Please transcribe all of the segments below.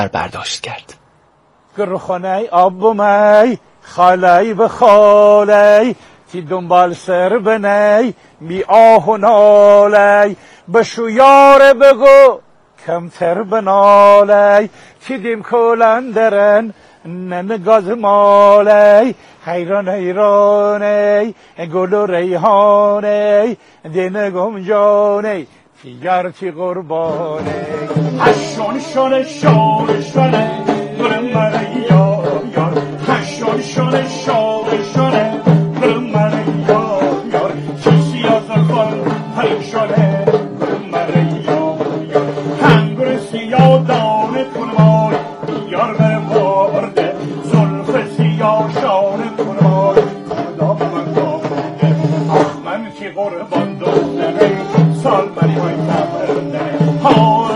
برداشت کرد. گروخانه آب می خالی به خالی تی دنبال سر بنی می آه و نالی بشو یار بگو کمتر بنالی تی دیم کلندرن ننگاز مالی حیران حیرانی گل و ریحانی دینگم جانی تی گر تی قربانی هشون شونه شونه شونه گل مره یار یار هشون شونه شونه شونه گل مره یار یار چی سیاز کن پریشونه گل مره یار یار هنگر سیاه دانه کنمای یار بر برده زلف سیاه شانه کنمای خدا به من دامنه آخ من کی قربان دوزنه سال بری های نبرده های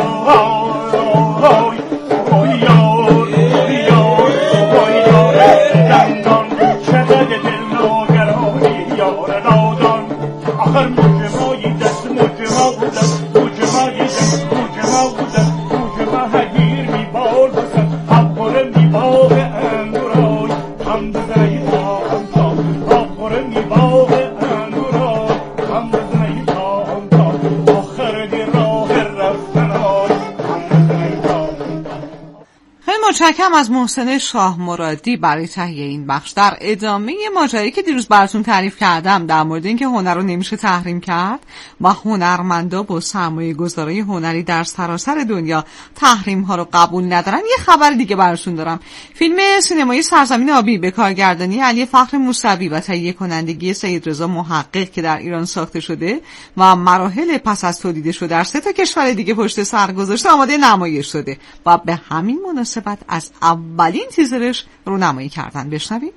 های های یار یار های یار دندان شده دل ناگرانی یار نادان آخر مجمعی دست مجمع بودم مجمعی دست مجمع بودم مجمع هگیر می بار بسن آبخوره می باغ اندورای هم بزنی هم تا آبخوره می باغ اندورای هم بزنی هم تا آخر دی راه رفتنای هم بزنی هم تا. خیلی متشکرم از محسن شاه مرادی برای تهیه این بخش. در ادامه ماجرایی که دیروز براتون تعریف کردم در مورد اینکه هنر رو نمیشه تحریم کرد و هنرمندا با سرمایه گذاری هنری در سراسر دنیا تحریم ها رو قبول ندارن، یه خبر دیگه براتون دارم. فیلم سینمایی سرزمین آبی به کارگردانی علی فخر موسوی و تهیه کنندگی سید رضا محقق که در ایران ساخته شده و مراحل پس از تولید شده در 3 کشور دیگه پشت سر گذاشته آماده نمایش شده و به همین مناسبت از اولین تیزرش رونمایی کردن. بشنوید.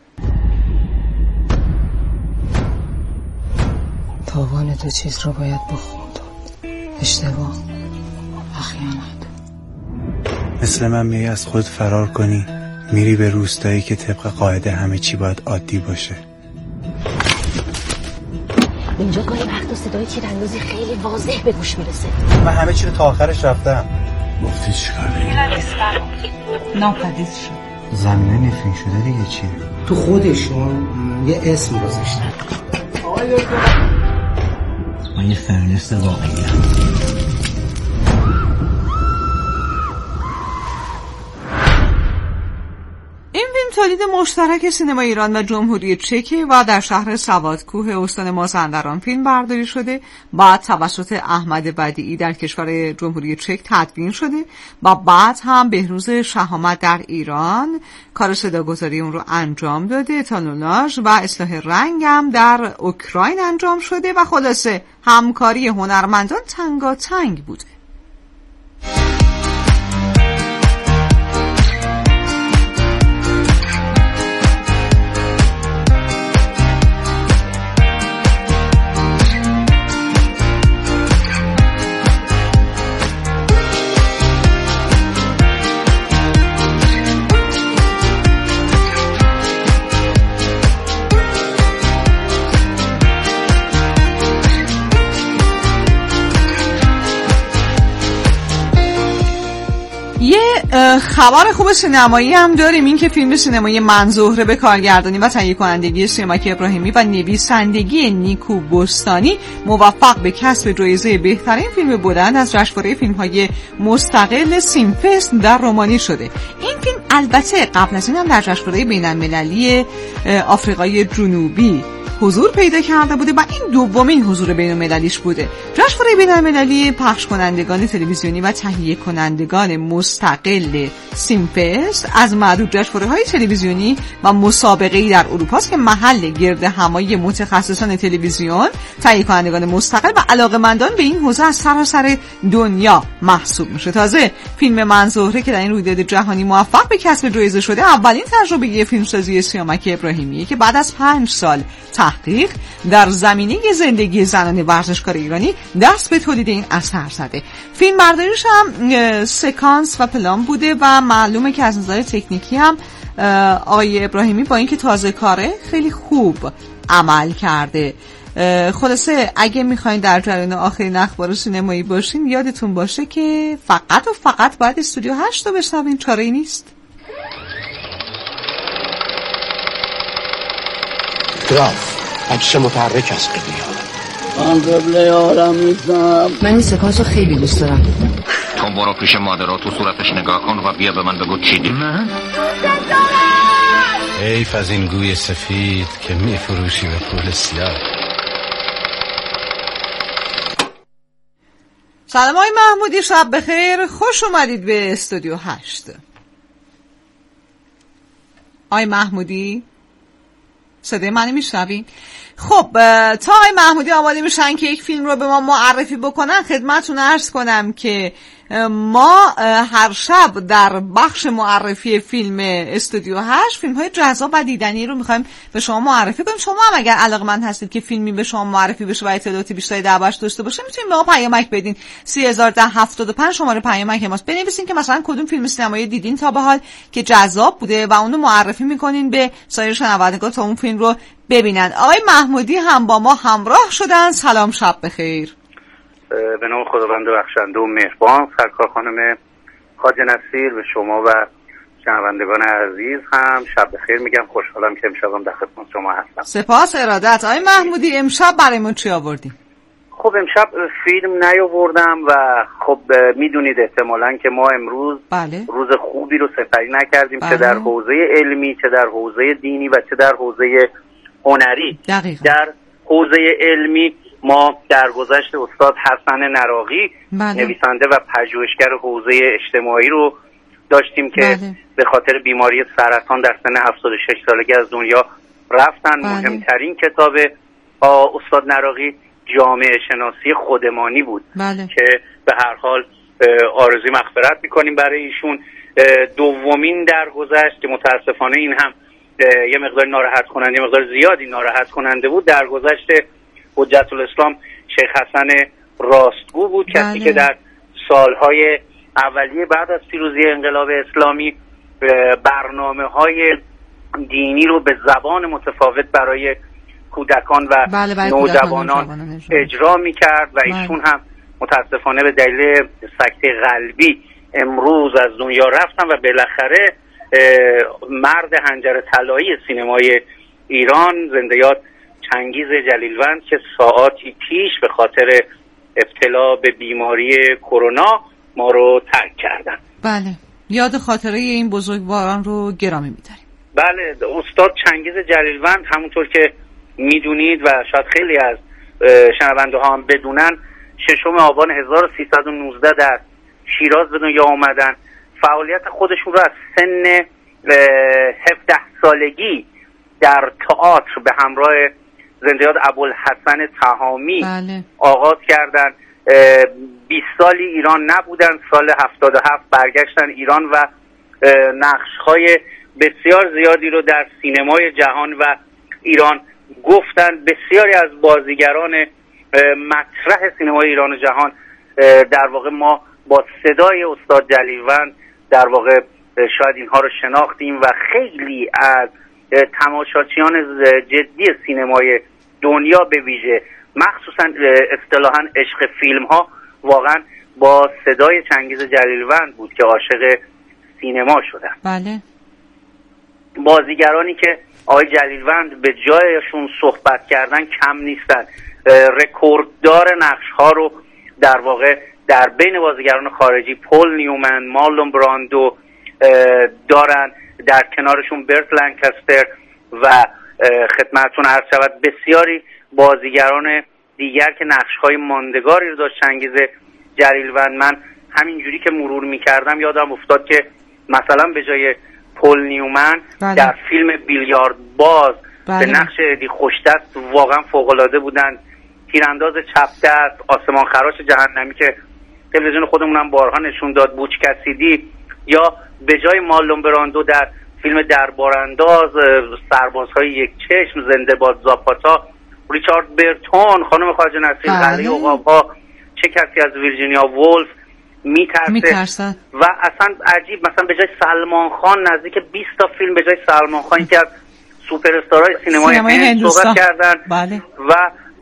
تاوان 2 چیز رو باید با خون داد: اشتباه و خیانت. مثل من میای از خود فرار کنی، میری به روستایی که طبق قاعده همه چی باید عادی باشه. اینجا گاهی وقتا صدای تیراندازی خیلی واضح به گوش میرسه. من همه چی رو تا آخرش رفتم. گفتی چیکاره؟ ناپدید شد. زمینه نفرین شده دیگه چیه؟ تو خودشون یه اسم گذاشتن. من یه فرنست واقعیم. این فیلم تولید مشترک سینما ایران و جمهوری چک و در شهر سوادکوه استان مازندران فیلم برداری شده، بعد توسط احمد بدیعی در کشور جمهوری چک تدوین شده و بعد هم بهروز شهامت در ایران کار صداگذاری اون رو انجام داده. تانولاژ و اصلاح رنگ هم در اوکراین انجام شده و خلاصه همکاری هنرمندان تنگاتنگ بود. خبر خوب سینمایی هم داریم، این که فیلم سینمایی منظوره به کارگردانی و تهیه کنندگی سیامک ابراهیمی و نویسندگی نیکو بستانی موفق به کسب جایزه بهترین فیلم بلند از جشنواره فیلم‌های مستقل سیمفست در رومانی شده. این فیلم البته قبل از این هم در جشنواره بین‌المللی آفریقای جنوبی حضور پیدا کرده بوده و این دومین حضور بین‌المللیش بوده. جشنواره بین‌المللی پخش کنندگان تلویزیونی و تهیه کنندگان مستقل سیمفست از معدود جشنواره‌های تلویزیونی و مسابقه‌ای در اروپا است که محل گرد همایی متخصصان تلویزیون، تهیه کنندگان مستقل و علاقه‌مندان به این حوزه از سراسر دنیا محسوب میشه. تازه فیلم منظوره که در این رویداد جهانی موفق به کسب جایزه شده، اولین تجربه فیلمسازی سیامک ابراهیمی که بعد از 5 سال تحقیق در زمینه زندگی زنان ورزشکار ایرانی دست به تولید این اثر زده. فیلم برداریش هم سکانس و پلان بوده و معلومه که از نظر تکنیکی هم آقای ابراهیمی با اینکه تازه کاره خیلی خوب عمل کرده. خلاصه اگه میخواین در جریان آخرین اخبار سینمایی باشین یادتون باشه که فقط و فقط باید استودیو 8 رو بشنوین، چاره‌ای نیست. گراف عکس متحرک از قبله من قبله یارم نیستم. من این سکانس رو خیلی دوست دارم. تو برو پیش مادرها تو صورتش نگاه کن و بیا به من بگو چی دید. من؟ حیف از این گوی سفید که میفروشی به پول سیاه. سلام های محمودی، شب بخیر، خوش اومدید به استودیو 8. آی محمودی صدای منو میشنوین؟ خب تا آقای محمودی آماده میشن که یک فیلم رو به ما معرفی بکنن، خدمتتون عرض کنم که ما هر شب در بخش معرفی فیلم استودیو 8 فیلم های جذاب و دیدنی رو میخوایم به شما معرفی کنیم. شما هم اگر علاقه‌مند هستید که فیلمی به شما معرفی بشه و اطلاعات بیشتری دربارش داشته باشه، میتونید به ما پیامک بدین. 301075 شماره پیامک ماست. بنویسین که مثلا کدوم فیلم سینمایی دیدین تا به حال که جذاب بوده و اونو معرفی میکنین به سایر شنوندگان تا اون فیلم رو ببینن. آقای محمودی هم با ما همراه شدن. سلام، شب بخیر. به نام خداوند بخشنده و مهربان. سرکار خانم خواجه نصیر، به شما و شنوندگان عزیز هم شب بخیر میگم. خوشحالم که امشبم در خدمت شما هستم. سپاس ارادت. آقای محمودی امشب برای ما چی آوردی؟ خب امشب فیلم نیاوردم و خب میدونید احتمالاً که ما امروز روز خوبی رو سپری نکردیم، چه در حوزه علمی، چه در حوزه دینی و چه در حوزه هنری. دقیقا. در حوزه علمی ما در گذشت استاد حسن نراقی نویسنده و پژوهشگر حوزه اجتماعی رو داشتیم که به خاطر بیماری سرطان در سن 76 سالگی از دنیا رفتن. مهمترین کتاب استاد نراقی جامعه شناسی خودمانی بود که به هر حال آرزوی مغفرت میکنیم برای ایشون. دومین درگذشت که متاسفانه این هم یه مقدار ناراحت کننده، یه مقدار زیادی ناراحت کننده بود، درگذشت حجت الاسلام شیخ حسن راستگو بود. کسی که در سالهای اولیه بعد از پیروزی انقلاب اسلامی برنامه‌های دینی رو به زبان متفاوت برای کودکان و نوجوانان اجرا می‌کرد و ایشون هم متاسفانه به دلیل سکته قلبی امروز از دنیا رفتن و بالاخره مرد حنجر طلایی سینمای ایران زنده یاد چنگیز جلیلوند که ساعاتی پیش به خاطر ابتلا به بیماری کرونا ما رو ترک کردن. بله، یاد خاطره این بزرگواران رو گرامی می‌داریم. بله، استاد چنگیز جلیلوند همونطور که میدونید و شاید خیلی از شنونده ها هم بدونن 6 آبان 1319 در شیراز به دنیا آمدن. فعالیت خودشون رو از سن 17 سالگی در تئاتر به همراه زنده یاد ابوالحسن تهامی آغاز کردن. 20 سالی ایران نبودن. سال 77 برگشتن ایران و نقش‌های بسیار زیادی رو در سینمای جهان و ایران گفتن. بسیاری از بازیگران مطرح سینمای ایران و جهان در واقع ما با صدای استاد جلیلوند در واقع شاید اینها رو شناختیم و خیلی از تماشاچیان جدی سینمای دنیا به ویژه مخصوصا اصطلاحاً عشق فیلم ها واقعا با صدای چنگیز جلیلوند بود که عاشق سینما شدن. بله. بازیگرانی که آقای جلیلوند به جایشون صحبت کردن کم نیستن. رکورددار نقش ها رو در واقع در بین بازیگران خارجی پول نیومن، مارلون براندو دارن، در کنارشون برت لانکستر و خدمتتون عرض شود بسیاری بازیگران دیگر که نقش‌های ماندگاری رو داشت چنگیز جلیلوند. من همینجوری که مرور می‌کردم یادم افتاد که مثلا به جای پول نیومن در فیلم بیلیارد باز به نقش ادی خوشدست واقعا فوق‌العاده بودن. تیرانداز چپ دست، آسمان خراش جهنمی که تلویزیون خودمونم بارها نشون داد، بوچ کسیدی، یا به جای مارلون براندو در فیلم دربارانداز سربازهای یک چشم، زنده باد زاپاتا، ریچارد برتون، خانم خواجه نصیر، قلعه عقاب‌ها، چه کسی از ویرجینیا وولف میترسه و اصلا عجیب مثلا به جای سلمان خان نزدیک 20 تا فیلم به جای سلمان خان که از سوپر استارهای سینمای هند صحبت کردن و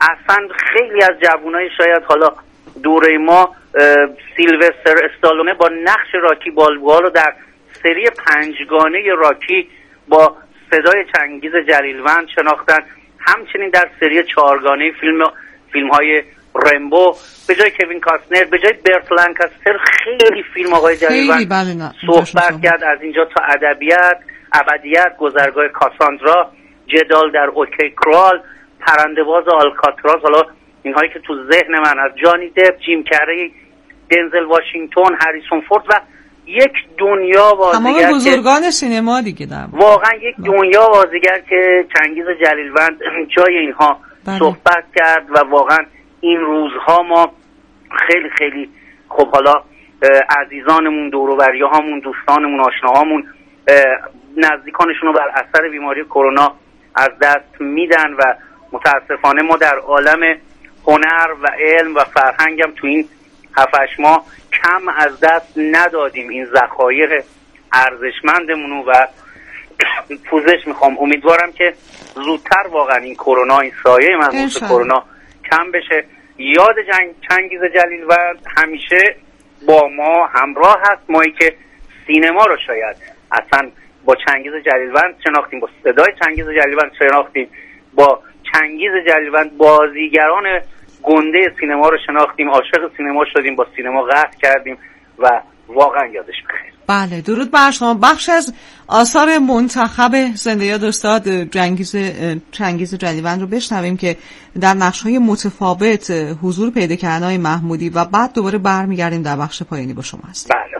اصلا خیلی از جوانای شاید حالا دوره ما سیلوستر استالونه با نقش راکی بالبوها رو در سری 5گانه راکی با صدای چنگیز جلیلوند شناختن، همچنین در سری 4گانه فیلم‌های رمبو به جای کوین کاستنر، به جای برت لانکاستر خیلی فیلم آقای جلیلوند صحبت کرد، از اینجا تا ابدیت، گذرگاه کاساندرا، جدال در اوکی کرال، پرنده‌باز آلکاتراز، حالا اینهایی که تو ذهن من از جانی دپ، جیم کری، دنزل واشنگتن، هریسون فورد و یک دنیا بازیگر، تمام بزرگان سینما دیگه، واقعا یک دنیا بازیگر که چنگیز جلیلوند جای اینها صحبت کرد و واقعا این روزها ما خیلی خیلی خب حالا عزیزانمون، دور و بریاهامون، دوستانمون، آشناهامون نزدیکانشون رو بر اثر بیماری کرونا از دست میدن و متاسفانه ما در عالم هنر و علم و فرهنگ هم تو این 7-8 ماه کم از دست ندادیم این ذخایر ارزشمندمون و پوزش میخوام. امیدوارم که زودتر واقعا این کرونا، این سایه مربوط به کرونا کم بشه. یاد چنگیز جلیلوند همیشه با ما همراه هست، مایی که سینما رو شاید اصلا با چنگیز جلیلوند شناختیم، با صدای چنگیز جلیلوند شناختیم، با چنگیز جلیلوند بازیگران گنده سینما رو شناختیم، عاشق سینما شدیم، با سینما قهر کردیم و واقعا یادش بخیر. بله، درود بر شما. بخش از آثار منتخب زنده یاد استاد چنگیز جلیلوند رو بشنویم که در نقش‌های متفاوت حضور پیدا کردن آقای محمودی و بعد دوباره برمیگردیم در بخش پایانی با شما هست. بله.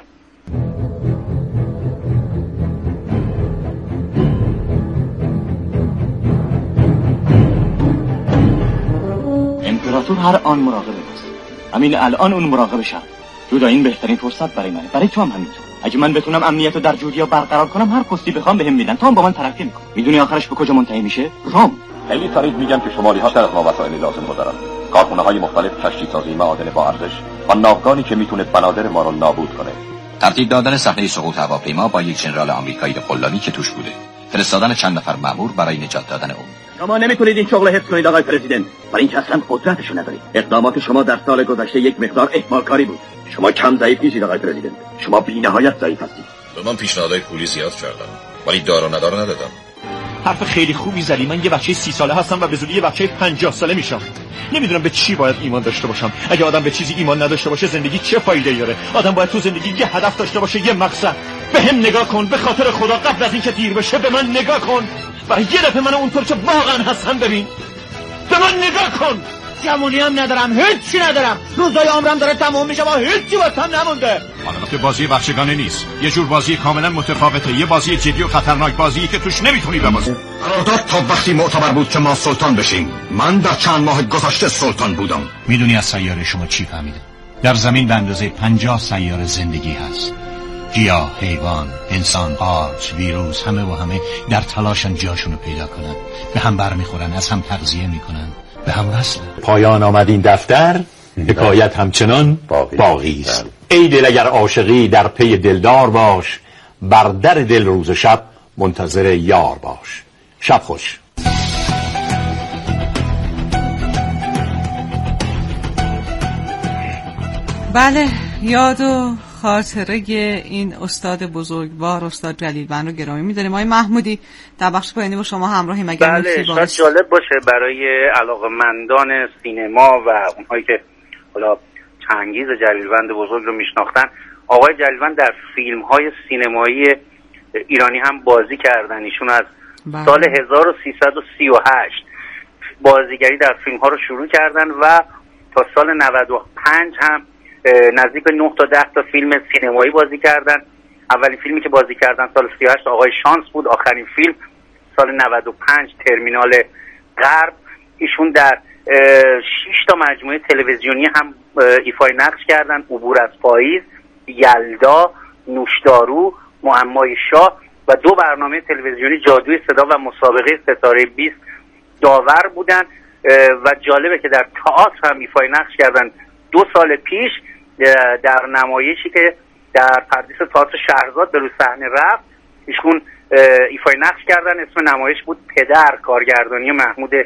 امپراتور هر آن مراقب است. همین الان اون مراقبشم. جدا این بهترین فرصت برای منه. برای تو هم همینطور. اگه من بتونم امنیت رو در جودیا برقرار کنم، هر پستی بخوام بهم میدن. تو هم با من ترقی میکنی. میدونی آخرش به کجا منتهی میشه؟ رام. خیلی سریع میگم که شمالی‌ها بیشتر از ما وسایل لازم رو دارن. کارخونه‌های مختلف کشتی‌سازی معادن با ارزش و ناوگانی که میتونه بنادر ما رو نابود کنه. ترتیب دادن صحنه سقوط هواپیما با یک ژنرال آمریکایی قلابی که توش بوده. فرستادن چند نفر مأمور برای نجات دادن اون. شما نمیتونید این شغل حفظ کنید آقای پرزیدنت، برای اینکه اصلا قدرتشو ندارید. اقدامات شما در سال گذشته یک مقدار اهمالکاری بود. شما کم ضعیف نیستید آقای پرزیدنت، شما بی‌نهایت ضعیف هستید. به من پیشنهادهای پولی زیاد کردن ولی دار و ندار ندادم. حرف خیلی خوبی زدی. من یه بچه 30 ساله هستم و به زودی یه بچه 50 ساله میشم. نمیدونم به چی باید ایمان داشته باشم. اگه آدم به چیزی ایمان نداشته باشه زندگی چه فایده داره؟ آدم باید تو زندگی یه هدف داشته باشه، یه مقصد. بهم نگاه کن، به خاطر خدا قبل از اینکه دیر بشه به من نگاه کن. برای یه دفعه من اونطور که واقعا هستم ببین. به من نگاه کن. جوونی هم ندارم، هیچی ندارم. روزای عمرم داره تموم میشه و هیچی واسم نمونده. البته بازی بخشگانه نیست. یه جور بازی کاملا متفاوته. یه بازی جدی و خطرناک، بازی که توش نمیتونی ببازی. قرارداد تا وقتی معتبر بود که ما سلطان بشیم. من در چند ماه گذشته سلطان بودم. میدونی از سیاره شما چی فهمیدم؟ در زمین به اندازه 50 سیاره زندگی هست. گیاه، حیوان، انسان، آرچ، ویروس، همه و همه در تلاشن جاشونو پیدا کنن. به هم برمیخورن، از هم تغذیه میکنن، به هم وصلن. پایان آمد این دفتر، حکایت همچنان باقی است. ای دل اگر عاشقی در پی دلدار باش، بر در دل روز و شب منتظر یار باش. شب خوش. بله، یاد و خاطره این استاد بزرگوار، استاد جلیلوند رو گرامی می‌داریم. آقای محمودی در بخش پایانی با شما همراهیم. اگر بله، شاید جالب باشه برای علاقه‌مندان سینما و اونهایی که حالا چنگیز جلیلوند بزرگ رو میشناختن، آقای جلیلوند در فیلم‌های سینمایی ایرانی هم بازی کردن. ایشون از سال 1338 بازیگری در فیلم‌ها رو شروع کردن و تا سال 95 هم نزدیک 9 تا 10 تا فیلم سینمایی بازی کردن. اولین فیلمی که بازی کردن سال 38 آقای شانس بود. آخرین فیلم سال 95 ترمینال غرب. ایشون در 6 تا مجموعه تلویزیونی هم ایفای نقش کردن: عبور از پاییز، یلدا، نوشدارو، معمای شاه و 2 برنامه تلویزیونی جادوی صدا و مسابقه ستاره 20 داور بودن. و جالبه که در تئاتر هم ایفای نقش کردن. 2 سال پیش در نمایشی که در پردیس تئاتر شهرزاد به روی صحنه رفت، ایشون ایفای نقش کردن. اسم نمایش بود پدر، کارگردانی محمود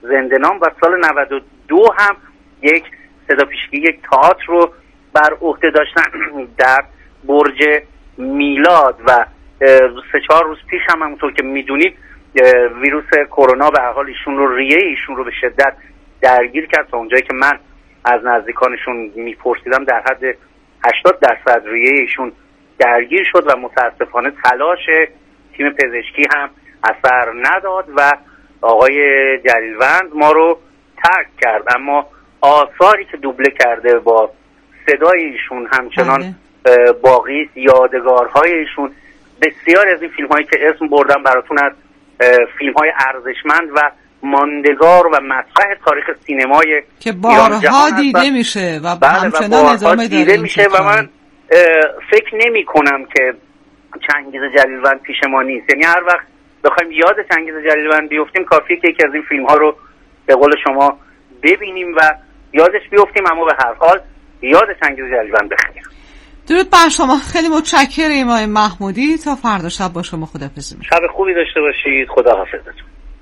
زنده‌نام و سال 92 هم یک صدا پیشگی یک تئاتر رو بر عهده داشتن در برج میلاد و 3-4 روز پیش هم همونطور که میدونید ویروس کرونا به هر حال ایشون رو ریه ایشون رو به شدت درگیر کرد تا اونجایی که من از نزدیکانشون میپرسیدم در حد 80% ریه ایشون درگیر شد و متاسفانه تلاش تیم پزشکی هم اثر نداد و آقای جلیلوند ما رو ترک کرد، اما آثاری که دوبله کرده با صدای ایشون همچنان باقی است. یادگارهای ایشون بسیار از این فیلم هایی که اسم بردم براتون از فیلم های ارزشمند و ماندگار و مطرح تاریخ سینمای که بارها دیده میشه و همچنان ادامه دیده میشه و من فکر نمی کنم که چنگیز جلیلوند پیش ما نیست. یعنی هر وقت بخوایم یاد چنگیز جلیلوند بیفتیم کافیه که یکی از این فیلم ها رو به قول شما ببینیم و یادش بیفتیم، اما به هر حال یاد چنگیز جلیلوند بخیر. درود بر شما، خیلی متشکرم آقای محمودی. تا فردا شب با شما خداحافظی می‌کنم. شب خوبی داشته باشید. خداحافظتون.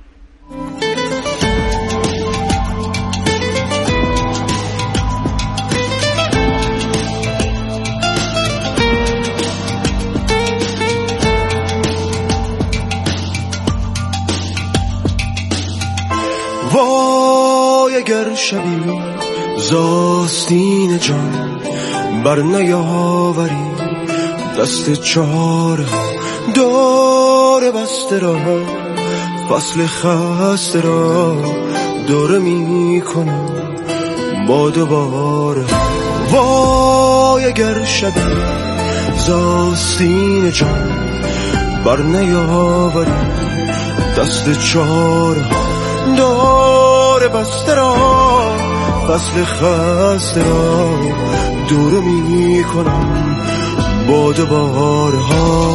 وای اگر شبی زاستین جان بر نیاوری دست چاره دور بسته را فصل خسته را دوره می کنم با دوباره. وای اگر شبی زاستین جان بر نیاوری دست چاره دور بسته را فصل خسته را دوره می کنم با دوباره ها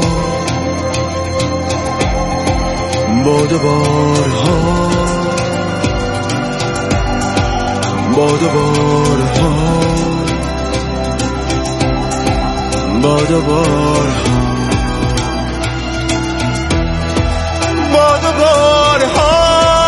با دوباره ها با دوباره ها با دوباره ها با دوباره ها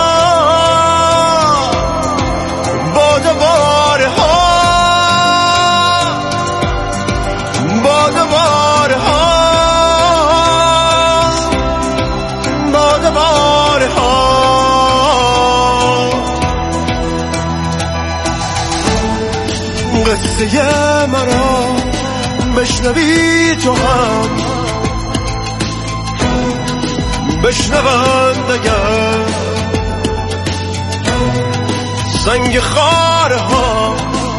قصه مرا بشنوی تو هم بشنوند اگر سنگ خاره ها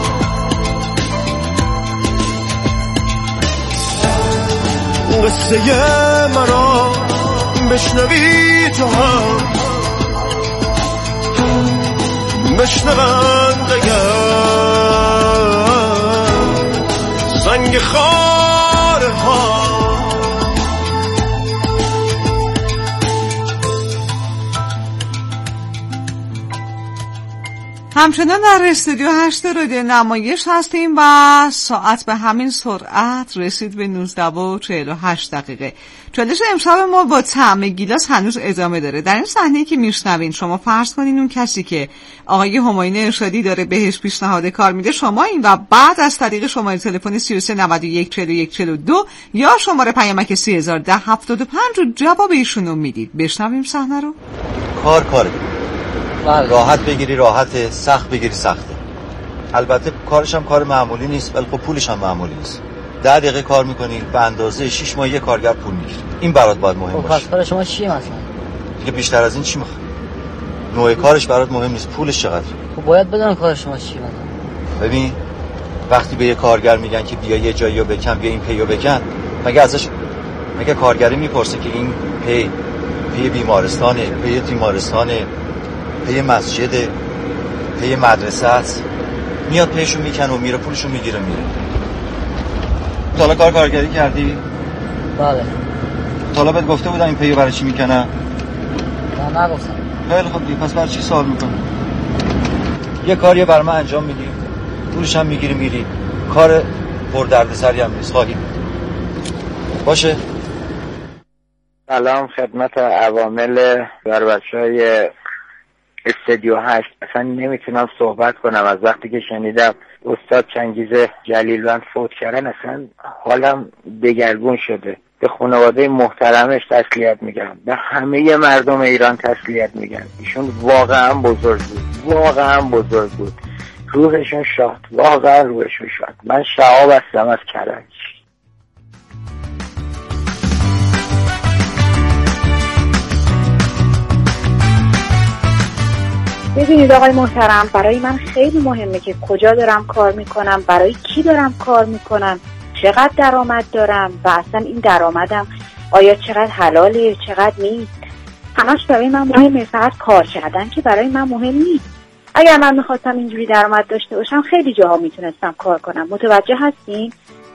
قصه مرا بشنوی تو هم بشنوند اگر سنگ خاره ها. همچنان در استودیو 8 رادیو نمایش هستیم و ساعت به همین سرعت رسید به 19:48. چالش امشب ما با طعم گیلاس هنوز ادامه داره. در این صحنه‌ای که میشنوین شما فرض کنین اون کسی که آقای همایون ارشادی داره بهش پیشنهاد کار میده شما این و بعد از طریق شماره تلفن 33914142 یا شماره پیامک 301075 رو جواب ایشونو میدید. بشنویم صحنه رو. کاره راحت بگیری راحته، سخت بگیری سخته. البته کارش هم کار معمولی نیست ولی خب پولش هم معمولی نیست. 10 دقیقه کار میکنی به اندازه 6 ماه یه کارگر پول میگیری. این برات باید مهم باشه. کار شما چیه مثلا؟ دیگه بیشتر از این چی میخوای؟ نوع کارش برات مهم نیست، پولش چقدر؟ خب باید بدونم کار شما چیه مثلا. ببین وقتی به یه کارگر میگن که بیا یه جایی رو بکن، بیا این پیو بکن، مگه کارگری میپرسه که این پی بیمارستانه، پی تیمارستانه، پی مسجده، پی مدرسه است، میاد پیشو میکنه و میره پولشو میگیره میره. تا حالا کارگری کردی؟ بله. تا حالا بهت گفته بودم این پیو برای چی میکنه؟ نه نگفتم. خیلی خوب دیگه پس برای چی سوال میکنه؟ یه کاریه بر من انجام میدی، پولش هم میگیری میری، کار پر دردسری هم نیست. خواهی باشه. سلام خدمت عوامل در بچه‌های استودیو 8 اصلا نمیتونم صحبت کنم. از وقتی که شنیدم استاد چنگیز جلیلوند فوت کردن اصلا حالم دگرگون شده. به خانواده محترمش تسلیت میگم، به همه مردم ایران تسلیت میگم. ایشون واقعا بزرگ بود، واقعا بزرگ بود. روحشون شاد، واقعا روحشون شاد. من شهاب هستم از کرج. ببینید آقای محترم، برای من خیلی مهمه که کجا دارم کار میکنم، برای کی دارم کار میکنم، چقدر درآمد دارم و اصلا این درآمدم آیا چقدر حلاله چقدر نیست. همش برای من مهمه. فقط کار کردن که برای من مهم نیست. اگر من میخواستم اینجوری درآمد داشته باشم خیلی جاها میتونستم کار کنم. متوجه هستین؟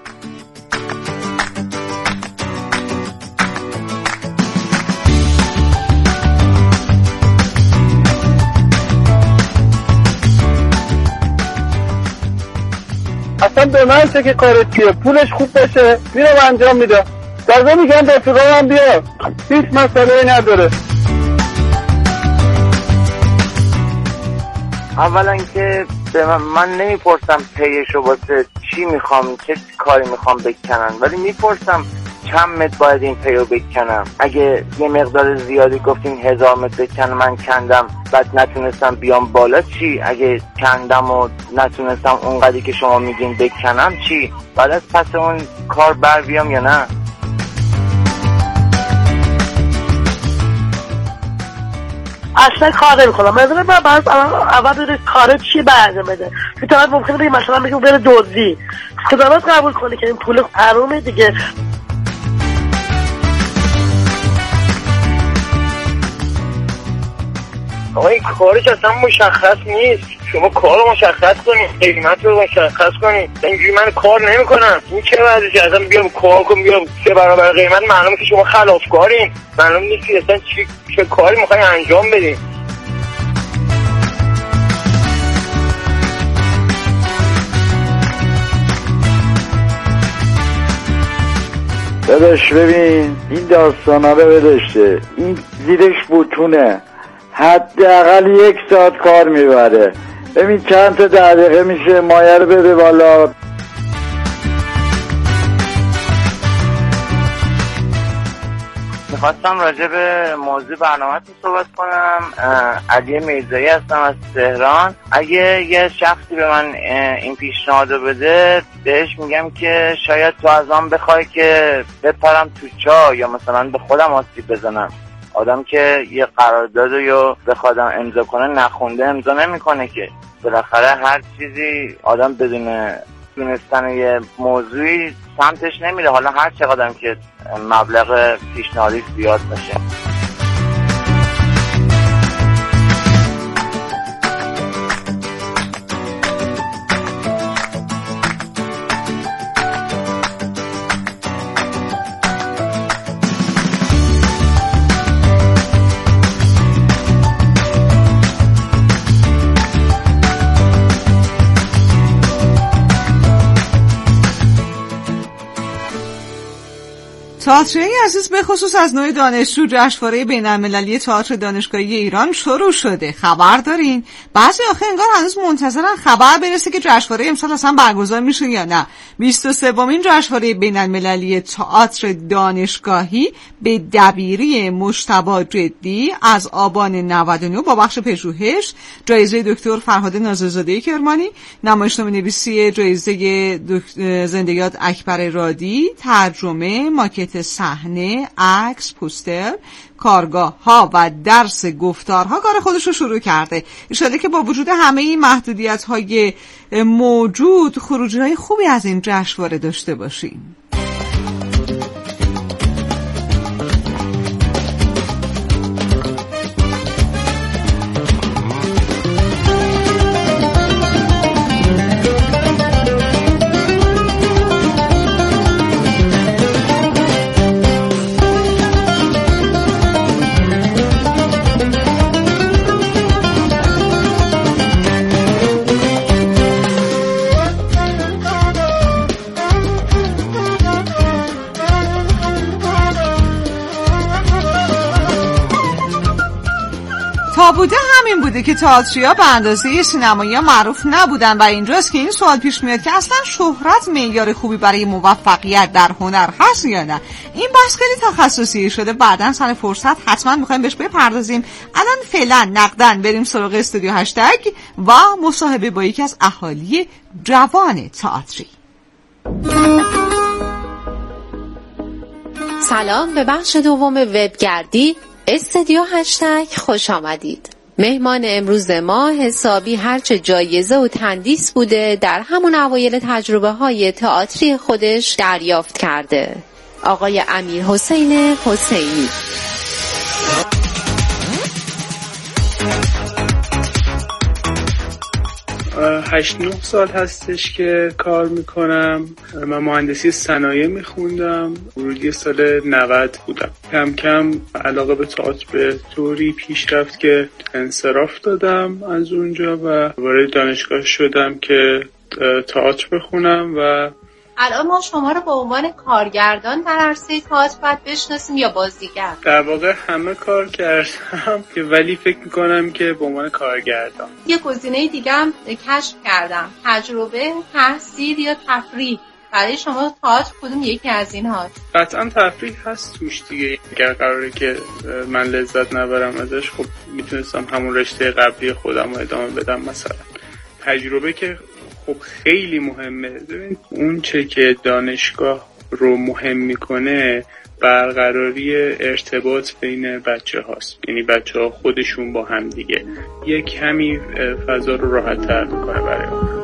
اصلا به من چه که کارت چیه؟ پولش خوب باشه میرم انجام میدم. درگاه میگم رفیقا هم بیا، هیچ مسئله نداره. اولا که به من نمیپرسم پیشو واسه چی میخوام، چه کاری میخوام بکنن، ولی میپرسم چند متر باید این پیو بکنم. اگه یه مقدار زیادی گفتین 1000 متر بکنم، من کندم بعد نتونستم بیام بالا چی؟ اگه کندم و نتونستم اونقدری که شما میگین بکنم چی؟ بعد از پس اون کار بر بیام یا نه؟ اصلا کار نمیکنم. مثلا من باید اول بده کار چی برنامه بده. که طرف ممکنه بگه مثلا بگه بره دزدی، خدمات قبول کنه که این پول حرومه دیگه. آقا این کارش اصلا مشخص نیست. شما کار رو مشخص کنید، قیمت رو مشخص کنید. اینجوری من کار نمیکنم. این چه وضعیه؟ اصلا بیام کار کنم بیام 3 برابر قیمت، معلومه که شما خلافکارین. معلوم نیست که اصلا چه کاری میخواین انجام بدین. داداش ببین این داستانا رو بداشته، این زیرش بوتونه، حداقل 1 ساعت کار میبره. ببین چند تا دقیقه میشه، مایه رو بده بالا. میخواستم راجع به موضوع برنامه‌تون صحبت کنم. علی میرزایی هستم از تهران. اگه یه شخصی به من این پیشنهاد رو بده، بهش میگم که شاید تو از آن بخوای که بپرم تو چاه یا مثلا به خودم آسیب بزنم. آدم که یه قرارداد رو یا بخوادم امضا کنه نخونده امضا نمیکنه که. بالاخره هر چیزی آدم بدون دونستن یه موضوعی سمتش نمیره، حالا هر چقدر که مبلغ پیشنهادی زیاد باشه. تئاترای عزیز به خصوص از نوع دانشجو جشنواره بین‌المللی تئاتر دانشگاهی ایران شروع شده. خبر دارین؟ بعضی آخه انگار هنوز منتظرن خبر برسه که جشنواره امسال اصلا برگزار میشه یا نه. 23مین جشنواره بین‌المللی تئاتر دانشگاهی به دبیری مجتبی جدی از آبان 99 با بخش پژوهش، جایزه دکتر فرهاد نازرزاده کرمانی، نمایشنامه‌نویسی جایزه زنده یاد اکبر رادی، ترجمه، ماکت صحنه، عکس، پوستر، کارگاه ها و درس گفتارها کار خودش رو شروع کرده. انشالله که با وجود همه این محدودیت های موجود خروجی های خوبی از این جشنواره داشته باشیم. اتفاق بوده همین بوده که تئاتریا به اندازه سینمایی معروف نبودن و اینجاست که این سوال پیش میاد که اصلا شهرت معیار خوبی برای موفقیت در هنر هست یا نه. این بحث خیلی تخصصی شده، بعداً سر فرصت حتما میخوایم بهش بپردازیم. الان فعلا نقدن بریم سراغ استودیو هشتگ و مصاحبه با یکی از اهالی جوان تئاتری. سلام، به بخش دوم وبگردی استودیو هشتگ خوش آمدید. مهمان امروز ما حسابی هرچه جایزه و تندیس بوده در همون اوایل تجربه های تئاتری خودش دریافت کرده. آقای امیرحسین حسینی. 8-9 سال هستش که کار میکنم. من مهندسی صنایع میخوندم، ورودی سال 90 بودم. کم کم علاقه به تئاتر به طوری پیش رفت که انصراف دادم از اونجا و وارد دانشگاه شدم که تئاتر بخونم. و الان ما شما رو به عنوان کارگردان در عرصه تئاتر باید بشناسیم یا بازیگر؟ در واقع همه کار کردم که ولی فکر میکنم که به عنوان کارگردان. یه گزینه دیگه هم کشف کردم، تجربه، تحصیل یا تفریح. برای شما تئاتر کدوم یکی از این هاست؟ قطعا تفریح هست توش دیگه. اگر قراره که من لذت نبرم ازش، خب میتونستم همون رشته قبلی خودم رو ادامه بدم. مثلا تجربه که خب خیلی مهمه. ببین اون چه که دانشگاه رو مهم میکنه برقراری ارتباط بین بچه هاست، یعنی بچه ها خودشون با هم دیگه یک کمی فضا رو راحت تر میکنه برای اون.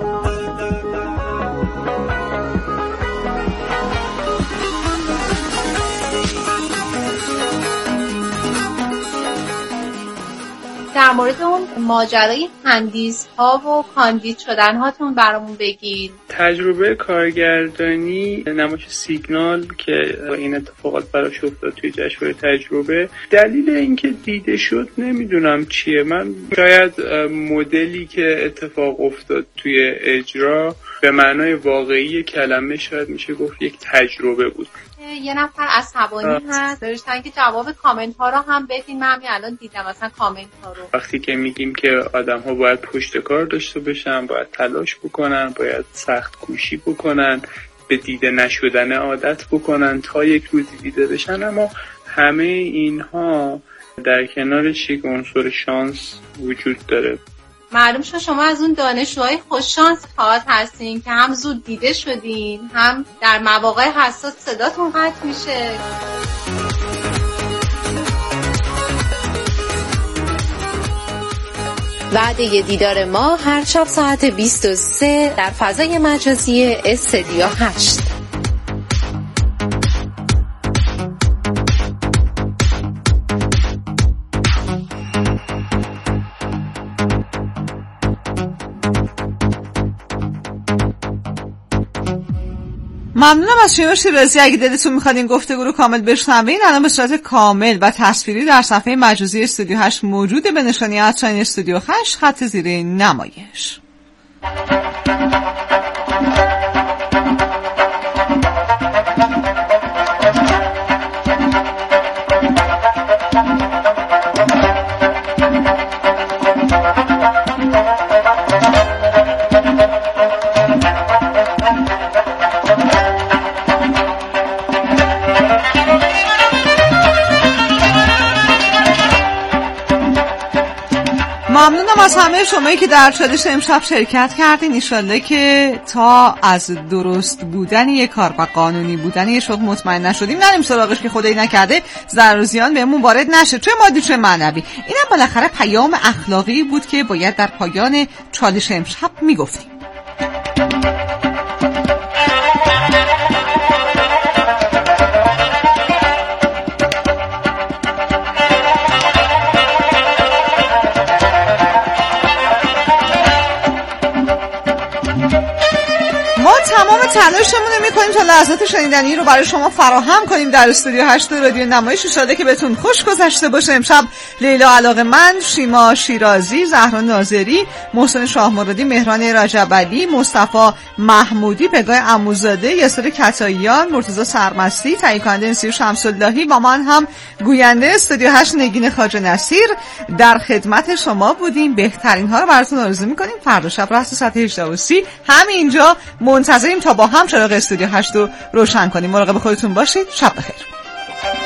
در مورد اون ماجرای تندیس ها و کاندید شدن هاتون برامون بگید. تجربه کارگردانی نمایش سیگنال که این اتفاقات براش افتاد توی جشنواره تجربه، دلیل اینکه دیده شد نمیدونم چیه. من شاید مدلی که اتفاق افتاد توی اجرا به معنای واقعی کلمه شاید میشه گفت یک تجربه بود. یه نفر عصبانی هست داشتن که جواب کامنت ها رو هم بدین. من همین الان دیدم مثلا کامنت ها رو. وقتی که میگیم که آدم ها باید پشت کار داشته باشن، باید تلاش بکنن، باید سخت کوشی بکنن، به دیده نشدن عادت بکنن تا یک روزی دیده بشن، اما همه اینها در کنارش یک عنصر شانس وجود داره. معلوم شد شما از اون دانشجوهای خوششانس تئاتر هستین که هم زود دیده شدین، هم در مواقع حساس صداتون قطع میشه. وعده دیدار ما هر شب ساعت 23 در فضای مجازی استودیو 8. ممنونم از شما شیرازی. اگه دلتون میخواد این گفتگو رو کامل بشنوین، الان به صورت کامل و تصویری در صفحه مجازی استودیو 8 موجوده به نشانی استودیو 8 خط زیر نمایش. ممنونم از همه شمایی که در چالش امشب شرکت کردین. ایشالله که تا از درست بودن یک کار و قانونی بودن یک شغل مطمئن نشدیم نریم سراغش که خدایی نکرده ضرر و زیان بهمون وارد نشه، چه مادی چه معنوی. اینم بالاخره پیام اخلاقی بود که باید در پایان چالش امشب میگفتیم. تمام تلاشمون رو میکنیم تا لحظات شنیدنی رو برای شما فراهم کنیم در استودیو 8 رادیو نمایش. شده که بهتون خوش گذشته باشه. امشب لیلا علاقه‌مند، شیما شیرازی، زهرا ناظری، محسن شاهمرادی، مهران رجبعلی، مصطفی محمودی، پگاه عموزاده، یاسر کتاییان، مرتضی سرمستی، تهیه کننده انسیو شمس‌اللهی و من هم گوینده استودیو 8 نگین خواجه نصیر در خدمت شما بودیم. بهترین ها رو براتون آرزو می‌کنیم. فردا شب راست ساعت 18:30 همینجا منتظریم تا با هم چراغ استودیو 8 رو روشن کنیم. مراقب خودتون باشید. شب بخیر.